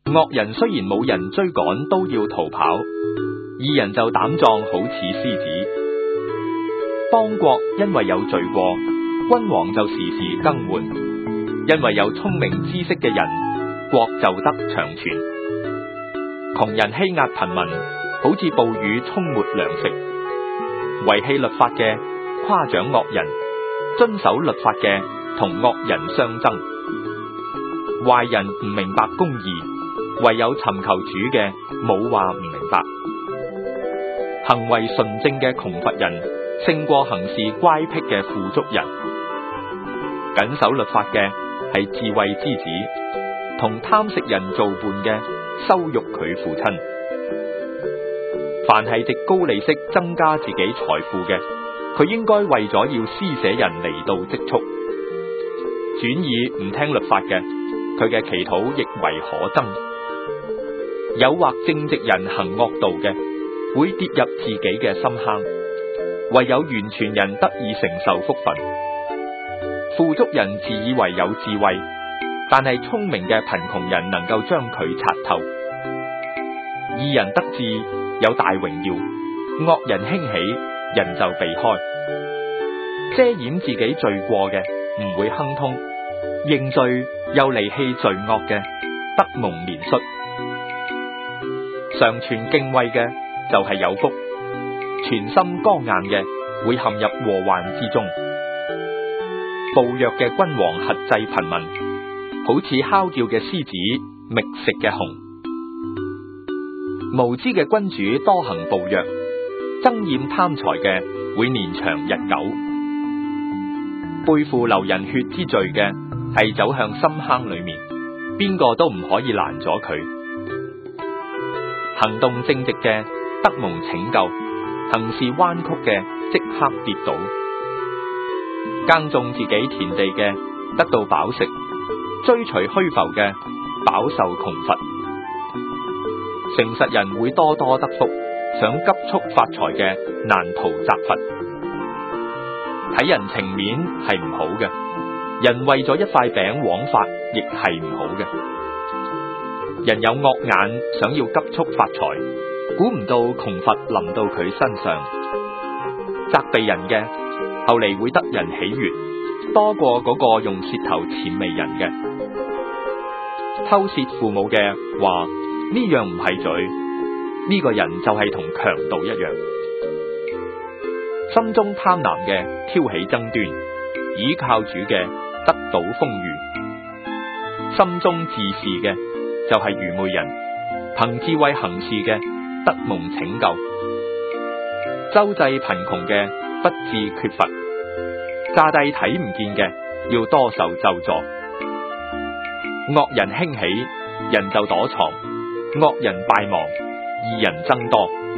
惡人雖然冇人追趕都要逃跑，義人就膽壯好似獅子。邦國因為有罪過，君王就時時更換；因為有聰明知識嘅人，國就得長存。窮人欺壓貧民，好似暴雨沖沒糧食；遺棄律法嘅誇獎惡人，遵守律法嘅同惡人相爭。壞人唔明白公義，唯有尋求主嘅冇話唔明白。行為純正嘅窮乏人，勝過行事乖僻嘅富足人。謹守律法嘅係智慧之子，同貪食人做伴嘅羞辱佢父親。凡係藉高利息增加自己財富嘅，佢應該為咗要施捨人嚟到積蓄。轉意唔聽律法嘅，佢嘅祈禱亦為可憎。誘惑正直人行惡道嘅，會跌入自己嘅深坑。唯有完全人得以承受福分。富足人自以為有智慧，但係聰明嘅貧窮人能夠將佢察透。義人得志有大榮耀，惡人興起人就避開。遮掩自己罪過嘅唔會亨通，認罪又離棄罪惡嘅得蒙憐恤。常存敬畏嘅就係有福，全心剛硬嘅會陷入禍患之中。暴虐嘅君王轄制貧民，好似哮叫嘅獅子覓食嘅熊。無知嘅君主多行暴虐，憎厭貪財嘅會年長日久。背負流人血之罪嘅係走向深坑裏面，邊個都唔可以攔咗佢。行動正直嘅得蒙拯救，行事彎曲嘅即刻跌倒。耕種自己田地嘅得到飽食，追隨虛浮嘅飽受窮乏。誠實人會多多得福，想急速發財嘅難逃責罰。睇人情面係唔好嘅，人為咗一塊餅枉法亦係唔好嘅。人有惡眼，想要急速發財，估唔到窮乏臨到佢身上。責備人嘅後嚟會得人喜悅，多過嗰個用舌頭諂媚人嘅。偷竊父母嘅話呢樣唔係罪，呢個人就係同強盜一樣。心中貪婪嘅挑起爭端，倚靠主嘅得到豐裕。心中自恃嘅就係愚昧人，憑智慧行事嘅得蒙拯救。周濟貧窮嘅不致缺乏，詐帝睇唔見嘅要多受咒詛。惡人興起，人就躲藏；惡人敗亡，義人增多。